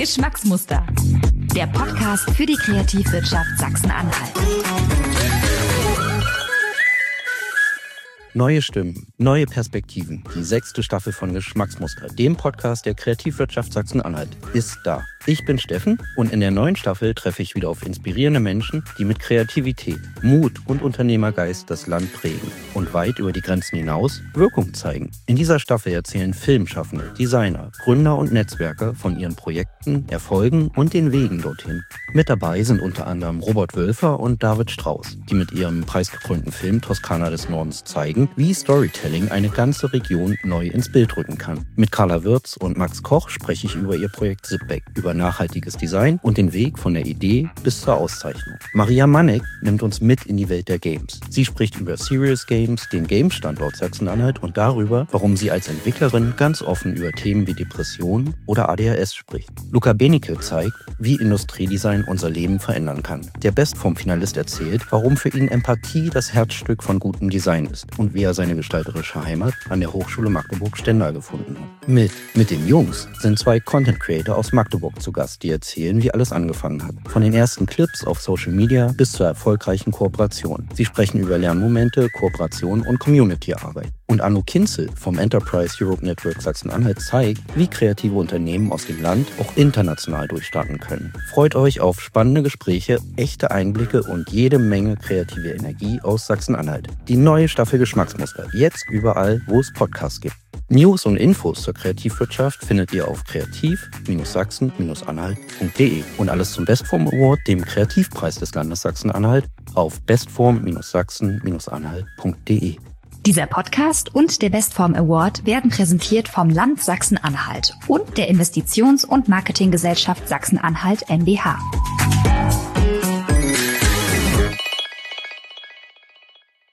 Geschmacksmuster. Der Podcast für die Kreativwirtschaft Sachsen-Anhalt. Neue Stimmen, neue Perspektiven. Die 6. Staffel von Geschmacksmuster, dem Podcast der Kreativwirtschaft Sachsen-Anhalt, ist da. Ich bin Steffen und in der neuen Staffel treffe ich wieder auf inspirierende Menschen, die mit Kreativität, Mut und Unternehmergeist das Land prägen und weit über die Grenzen hinaus Wirkung zeigen. In dieser Staffel erzählen Filmschaffende, Designer, Gründer und Netzwerker von ihren Projekten, Erfolgen und den Wegen dorthin. Mit dabei sind unter anderem Robert Wölfer und David Strauß, die mit ihrem preisgekrönten Film Toskana des Nordens zeigen, wie Storytelling eine ganze Region neu ins Bild rücken kann. Mit Carla Wirz und Max Koch spreche ich über ihr Projekt Zipback, über nachhaltiges Design und den Weg von der Idee bis zur Auszeichnung. Maria Manek nimmt uns mit in die Welt der Games. Sie spricht über Serious Games, den Game-Standort Sachsen-Anhalt und darüber, warum sie als Entwicklerin ganz offen über Themen wie Depressionen oder ADHS spricht. Luca Benecke zeigt, wie Industriedesign unser Leben verändern kann. Der Bestform-Finalist erzählt, warum für ihn Empathie das Herzstück von gutem Design ist und wie er seine gestalterische Heimat an der Hochschule Magdeburg-Stendal gefunden hat. Mit den Jungs sind 2 Content-Creator aus Magdeburg zu Gast, die erzählen, wie alles angefangen hat. Von den ersten Clips auf Social Media bis zur erfolgreichen Kooperation. Sie sprechen über Lernmomente, Kooperation und Community-Arbeit. Und Anno Kinzel vom Enterprise Europe Network Sachsen-Anhalt zeigt, wie kreative Unternehmen aus dem Land auch international durchstarten können. Freut euch auf spannende Gespräche, echte Einblicke und jede Menge kreative Energie aus Sachsen-Anhalt. Die neue Staffel Geschmacksmuster, jetzt überall, wo es Podcasts gibt. News und Infos zur Kreativwirtschaft findet ihr auf kreativ-sachsen-anhalt.de und alles zum Bestform Award, dem Kreativpreis des Landes Sachsen-Anhalt, auf bestform-sachsen-anhalt.de. Dieser Podcast und der Bestform Award werden präsentiert vom Land Sachsen-Anhalt und der Investitions- und Marketinggesellschaft Sachsen-Anhalt NBH.